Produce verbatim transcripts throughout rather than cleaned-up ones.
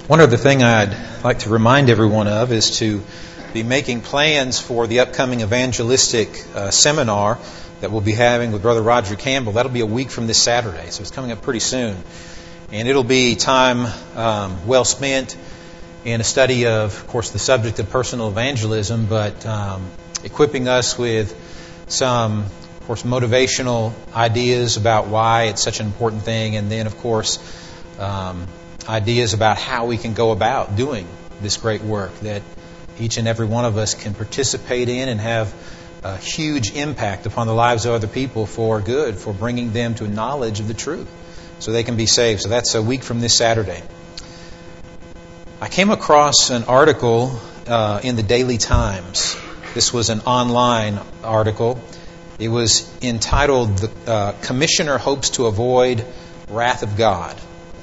One other thing I'd like to remind everyone of is to be making plans for the upcoming evangelistic uh, seminar that we'll be having with Brother Roger Campbell. That'll be a week from this Saturday, so it's coming up pretty soon. And it'll be time um, well spent in a study of, of course, the subject of personal evangelism, but um, equipping us with some, of course, motivational ideas about why it's such an important thing, and then, of course, um, ideas about how we can go about doing this great work that each and every one of us can participate in and have a huge impact upon the lives of other people for good, for bringing them to a knowledge of the truth so they can be saved. So that's a week from this Saturday. I came across an article uh, in the Daily Times. This was an online article. It was entitled, "The uh, Commissioner Hopes to Avoid Wrath of God."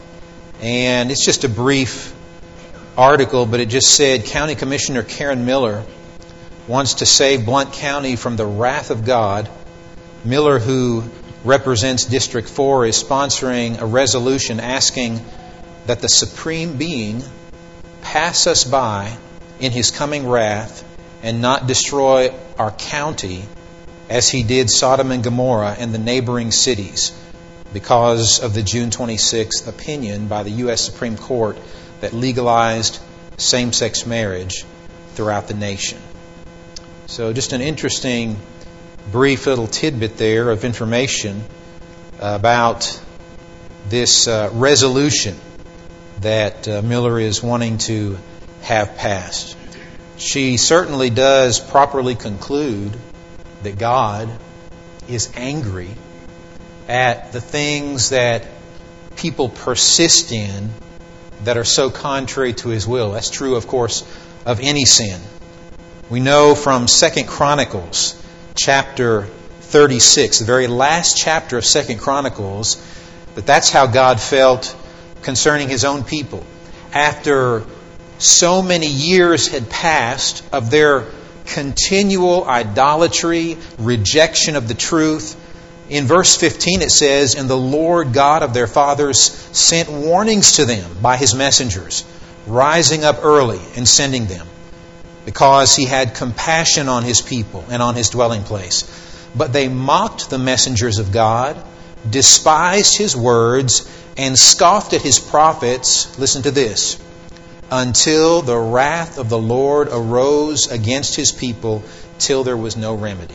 And it's just a brief article, but it just said, County Commissioner Karen Miller wants to save Blount County from the wrath of God. Miller, who represents District four, is sponsoring a resolution asking that the Supreme Being pass us by in His coming wrath and not destroy our county as He did Sodom and Gomorrah and the neighboring cities, because of the June twenty-sixth opinion by the U S Supreme Court that legalized same-sex marriage throughout the nation. So just an interesting, brief little tidbit there of information about this uh, resolution that uh, Miller is wanting to have passed. She certainly does properly conclude that God is angry at the things that people persist in that are so contrary to His will. That's true, of course, of any sin. We know from Second Chronicles chapter thirty-six, the very last chapter of Second Chronicles, that that's how God felt concerning His own people. After so many years had passed of their continual idolatry, rejection of the truth, in verse fifteen it says, "And the Lord God of their fathers sent warnings to them by His messengers, rising up early and sending them, because He had compassion on His people and on His dwelling place. But they mocked the messengers of God, despised His words, and scoffed at His prophets," listen to this, "until the wrath of the Lord arose against His people, till there was no remedy."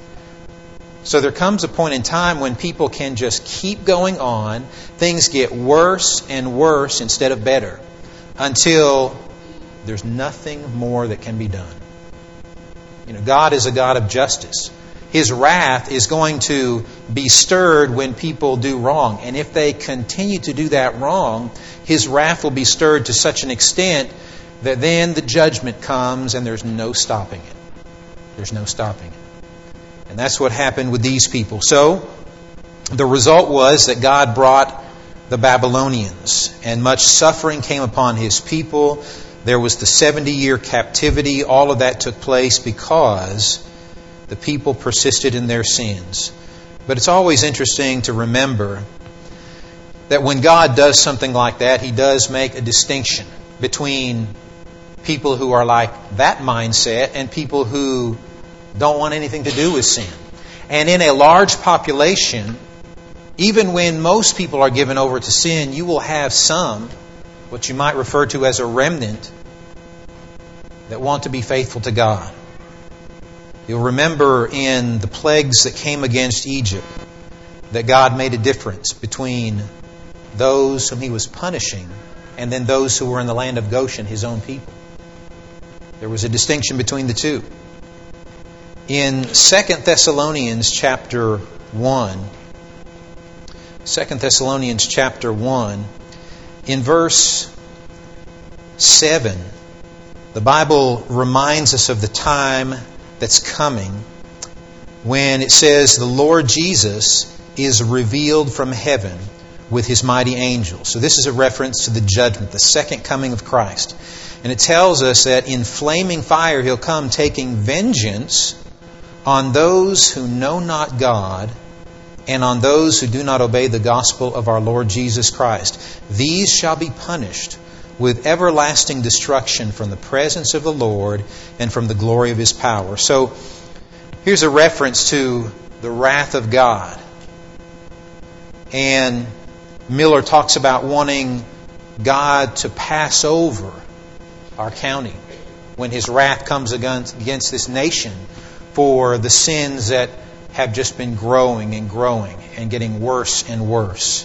So there comes a point in time when people can just keep going on. Things get worse and worse instead of better, until there's nothing more that can be done. You know, God is a God of justice. His wrath is going to be stirred when people do wrong. And if they continue to do that wrong, His wrath will be stirred to such an extent that then the judgment comes and there's no stopping it. There's no stopping it. And that's what happened with these people. So, the result was that God brought the Babylonians, and much suffering came upon His people. There was the seventy-year captivity. All of that took place because the people persisted in their sins. But it's always interesting to remember that when God does something like that, He does make a distinction between people who are like that mindset and people who don't want anything to do with sin. And in a large population, even when most people are given over to sin, you will have some, what you might refer to as a remnant, that want to be faithful to God. You'll remember in the plagues that came against Egypt that God made a difference between those whom He was punishing and then those who were in the land of Goshen, His own people. There was a distinction between the two. In Second Thessalonians chapter one, Second Thessalonians chapter one, in verse seven, the Bible reminds us of the time that's coming when it says the Lord Jesus is revealed from heaven with His mighty angels. So this is a reference to the judgment, the second coming of Christ. And it tells us that in flaming fire He'll come, taking vengeance on those who know not God and on those who do not obey the gospel of our Lord Jesus Christ. These shall be punished with everlasting destruction from the presence of the Lord and from the glory of His power. So here's a reference to the wrath of God. And Miller talks about wanting God to pass over our county when His wrath comes against, against this nation for the sins that have just been growing and growing and getting worse and worse.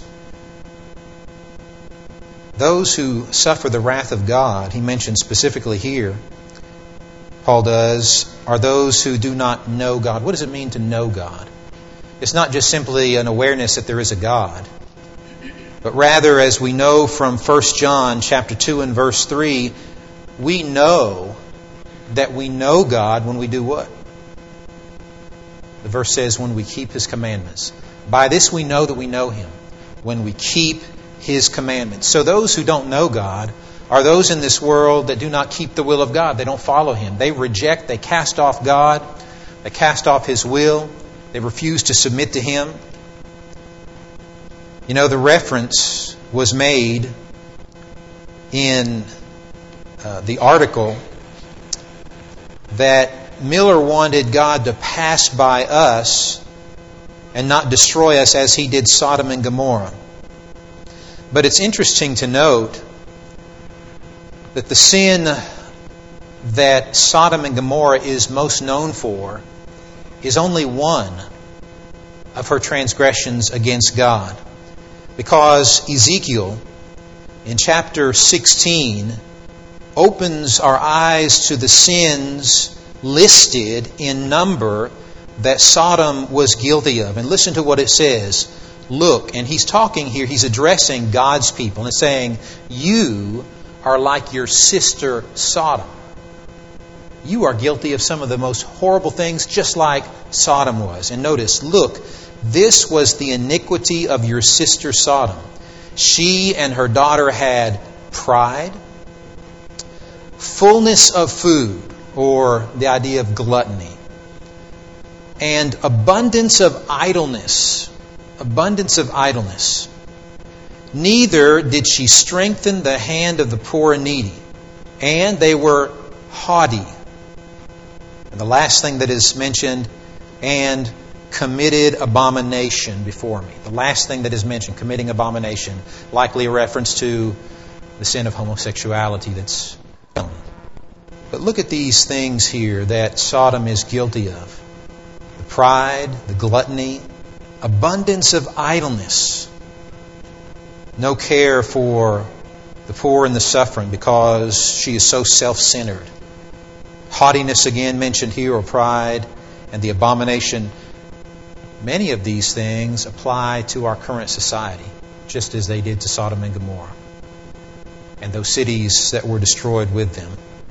Those who suffer the wrath of God, he mentions specifically here, Paul does, are those who do not know God. What does it mean to know God? It's not just simply an awareness that there is a God, but rather, as we know from First John chapter two and verse three, we know that we know God when we do what? The verse says, when we keep His commandments. By this we know that we know Him, when we keep His commandments. So those who don't know God are those in this world that do not keep the will of God. They don't follow Him. They reject, they cast off God. They cast off His will. They refuse to submit to Him. You know, the reference was made in uh, the article that Miller wanted God to pass by us and not destroy us as He did Sodom and Gomorrah. But it's interesting to note that the sin that Sodom and Gomorrah is most known for is only one of her transgressions against God. Because Ezekiel, in chapter sixteen, opens our eyes to the sins listed in number that Sodom was guilty of. And listen to what it says. Look, and he's talking here, he's addressing God's people and saying, you are like your sister Sodom. You are guilty of some of the most horrible things, just like Sodom was. And notice, look, this was the iniquity of your sister Sodom. She and her daughter had pride, fullness of food, or the idea of gluttony, and abundance of idleness. Abundance of idleness. Neither did she strengthen the hand of the poor and needy, and they were haughty. And the last thing that is mentioned, and committed abomination before me. The last thing that is mentioned, committing abomination, likely a reference to the sin of homosexuality that's known. But look at these things here that Sodom is guilty of. The pride, the gluttony, abundance of idleness, no care for the poor and the suffering because she is so self-centered. Haughtiness again mentioned here, or pride, and the abomination. Many of these things apply to our current society, just as they did to Sodom and Gomorrah, and those cities that were destroyed with them.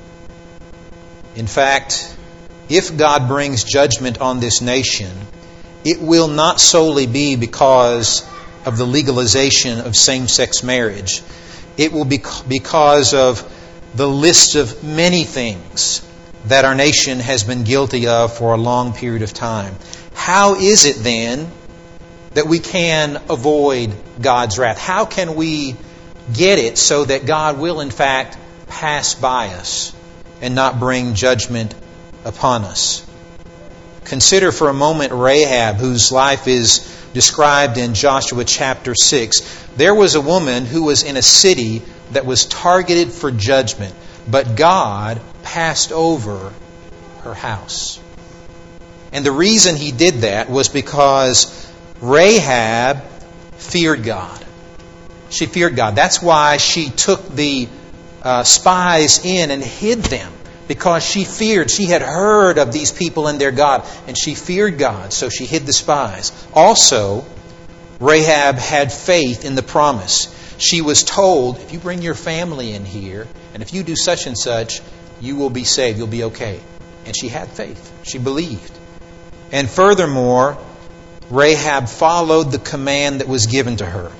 In fact, if God brings judgment on this nation, it will not solely be because of the legalization of same-sex marriage. It will be because of the list of many things that our nation has been guilty of for a long period of time. How is it then that we can avoid God's wrath? How can we get it so that God will in fact pass by us and not bring judgment upon us? Consider for a moment Rahab, whose life is described in Joshua chapter six. There was a woman who was in a city that was targeted for judgment, but God passed over her house. And the reason He did that was because Rahab feared God. She feared God. That's why she took the uh, spies in and hid them. Because she feared, she had heard of these people and their God, and she feared God, so she hid the spies. Also, Rahab had faith in the promise. She was told, if you bring your family in here, and if you do such and such, you will be saved, you'll be okay. And she had faith. She believed. And furthermore, Rahab followed the command that was given to her.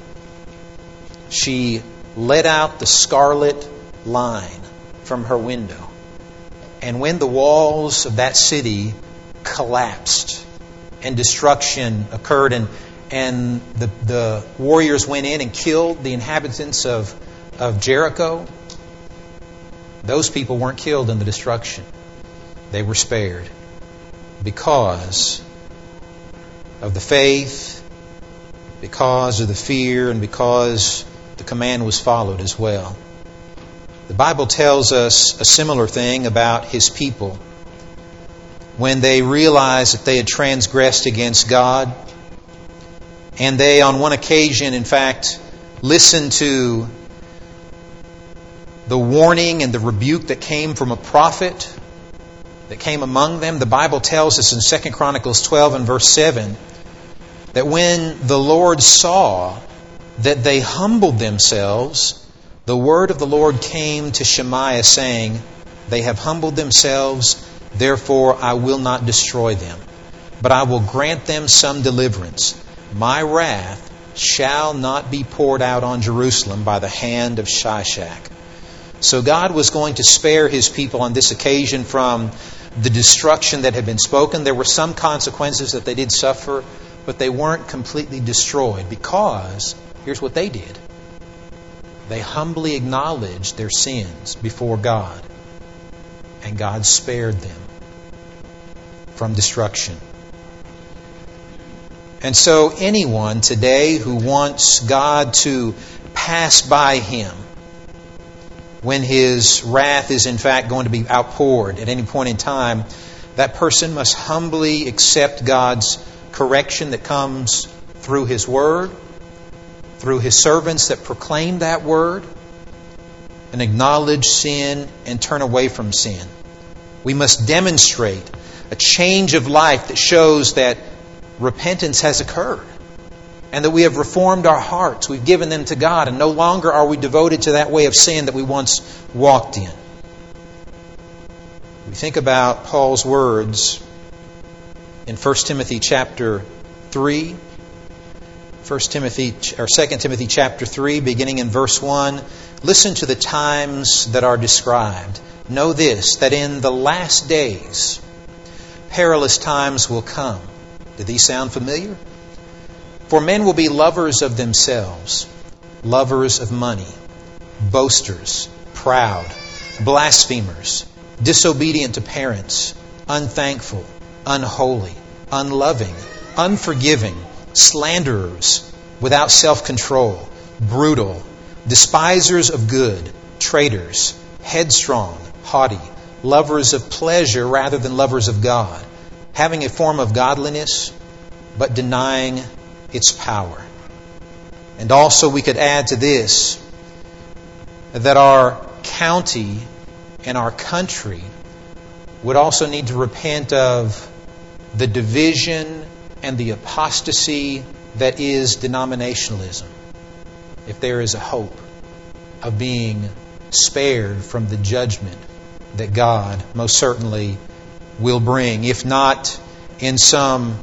She let out the scarlet line from her window. And when the walls of that city collapsed and destruction occurred and, and the, the warriors went in and killed the inhabitants of, of Jericho, those people weren't killed in the destruction. They were spared because of the faith, because of the fear, and because the command was followed as well. The Bible tells us a similar thing about His people. When they realized that they had transgressed against God, and they on one occasion, in fact, listened to the warning and the rebuke that came from a prophet that came among them. The Bible tells us in Second Chronicles twelve and verse seven that when the Lord saw that they humbled themselves, the word of the Lord came to Shemaiah saying, "They have humbled themselves, therefore I will not destroy them, but I will grant them some deliverance. My wrath shall not be poured out on Jerusalem by the hand of Shishak." So God was going to spare His people on this occasion from the destruction that had been spoken. There were some consequences that they did suffer, but they weren't completely destroyed because here's what they did. They humbly acknowledged their sins before God, and God spared them from destruction. And so anyone today who wants God to pass by him when His wrath is in fact going to be outpoured at any point in time, that person must humbly accept God's correction that comes through His Word, through His servants that proclaim that Word, and acknowledge sin and turn away from sin. We must demonstrate a change of life that shows that repentance has occurred and that we have reformed our hearts. We've given them to God, and no longer are we devoted to that way of sin that we once walked in. We think about Paul's words in First Timothy chapter three. First Timothy or Second Timothy chapter three, beginning in verse one. Listen to the times that are described. Know this, that in the last days perilous times will come. Do these sound familiar? For men will be lovers of themselves, lovers of money, boasters, proud, blasphemers, disobedient to parents, unthankful, unholy, unloving, unforgiving, slanderers, without self-control, brutal, despisers of good, traitors, headstrong, haughty, lovers of pleasure rather than lovers of God, having a form of godliness, but denying its power. And also we could add to this that our county and our country would also need to repent of the division and the apostasy that is denominationalism, if there is a hope of being spared from the judgment that God most certainly will bring, if not in some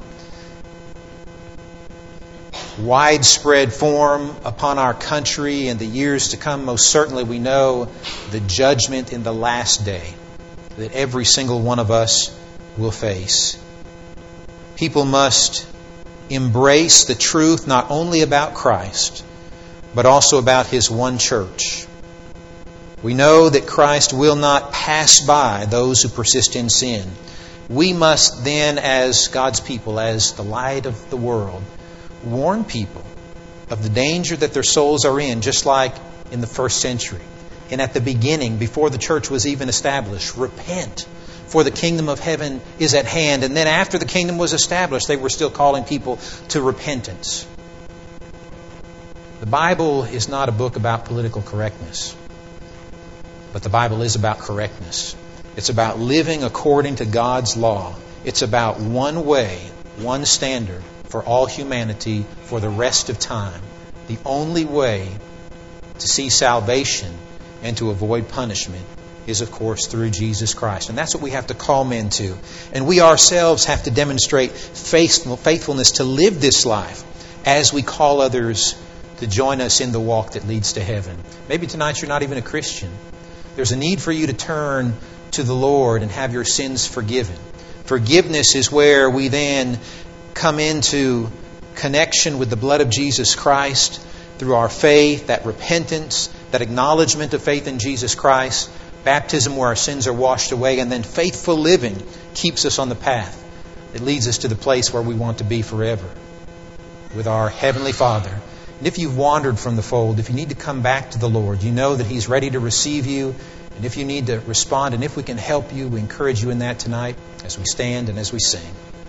widespread form upon our country in the years to come. Most certainly we know the judgment in the last day that every single one of us will face. People must embrace the truth not only about Christ, but also about His one church. We know that Christ will not pass by those who persist in sin. We must then, as God's people, as the light of the world, warn people of the danger that their souls are in, just like in the first century. And at the beginning, before the church was even established, repent, for the kingdom of heaven is at hand. And then after the kingdom was established, they were still calling people to repentance. The Bible is not a book about political correctness, but the Bible is about correctness. It's about living according to God's law. It's about one way, one standard for all humanity for the rest of time. The only way to see salvation and to avoid punishment is, of course, through Jesus Christ. And that's what we have to call men to. And we ourselves have to demonstrate faithfulness to live this life as we call others to join us in the walk that leads to heaven. Maybe tonight you're not even a Christian. There's a need for you to turn to the Lord and have your sins forgiven. Forgiveness is where we then come into connection with the blood of Jesus Christ through our faith, that repentance, that acknowledgement of faith in Jesus Christ. Baptism where our sins are washed away, and then faithful living keeps us on the path that leads us to the place where we want to be forever with our Heavenly Father. And if you've wandered from the fold, if you need to come back to the Lord, you know that He's ready to receive you. And if you need to respond, and if we can help you, we encourage you in that tonight as we stand and as we sing.